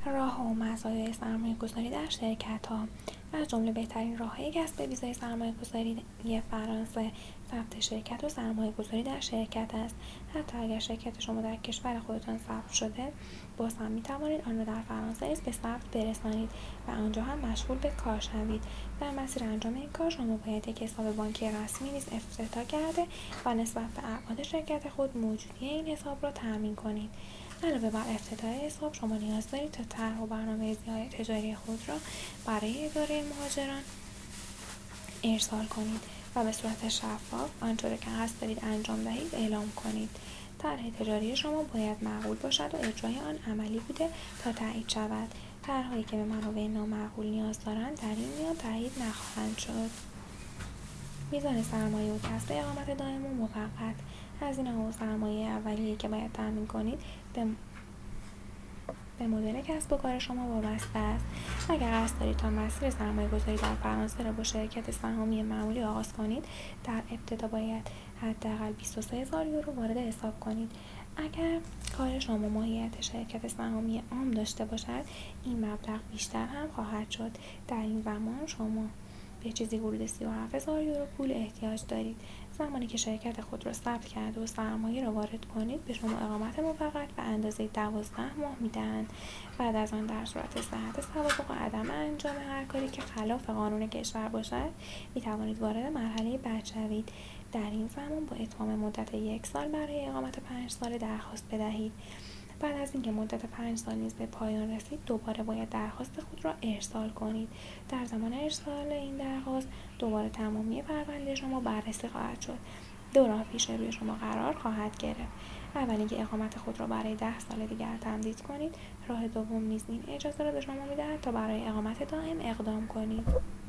راه‌ها و مزایای سرمایه‌گذاری در شرکت‌ها. از جمله بهترین راه‌های کسب ویزای سرمایه‌گذاری فرانسه ثبت شرکت و سرمایه‌گذاری در شرکت است. حتی اگر شرکت شما در کشور خودتان ثبت شده، باز هم می‌توانید آن را در فرانسه نیز به ثبت برسانید و آنجا هم مشغول به کار شوید. در مسیر انجام این کار شما باید یک حساب بانکی رسمی نیز افتتاح کرده و نسبت به ابعاد شرکت خود موجودی این حساب را تأمین کنید. علاوه بر افتتاح حساب، شما نیاز دارید تا طرح و برنامه‌ریزی‌های تجاری خود را برای اداره مهاجران ارسال کنید و به صورت شفاف آنچه که قصد دارید انجام دهید اعلام کنید. طرح تجاری شما باید معقول باشد و اجرای آن عملی بوده تا تایید شود. طرح‌هایی که به منابع نامعقول نیاز دارند در این میان تایید نخواهند شد. میزان سرمایه و کسب اقامت دائم و موقت. هزینه‌ها و سرمایه اولیه‌ای که باید تأمین کنید به مدل کسب و کار شما وابسته است. اگر قصد دارید تا مسیر سرمایه‌گذاری در فرانسه را با شرکت سهامی معمولی آغاز کنید، در ابتدا باید حداقل 23,000 یورو وارد حساب کنید. اگر کار شما ماهیت شرکت سهامی عام داشته باشد، این مبلغ بیشتر هم خواهد شد. در این زمان شما به چیزی حدود 37,000 یورو پول احتیاج دارید. زمانی که شرکت خود را ثبت کرده و سرمایه را وارد کنید، به شما اقامت موقت به اندازه 12 ماه می‌دهند. بعد از آن در صورت صحت سوابق و عدم انجام هر کاری که خلاف قانون کشور باشد، می‌توانید وارد مرحله بعد شوید. در این زمان با اتمام مدت 1 سال برای اقامت 5 ساله درخواست بدهید. بعد از اینکه مدت 5 سال نیز به پایان رسید، دوباره باید درخواست خود را ارسال کنید. در زمان ارسال این درخواست دوباره تمامی پرونده شما بررسی خواهد شد. 2 راه پیش روی شما قرار خواهد گرفت. اول اینکه اقامت خود را برای 10 سال دیگر تمدید کنید. راه دوم نیز این اجازه را به شما می‌دهد تا برای اقامت دائم اقدام کنید.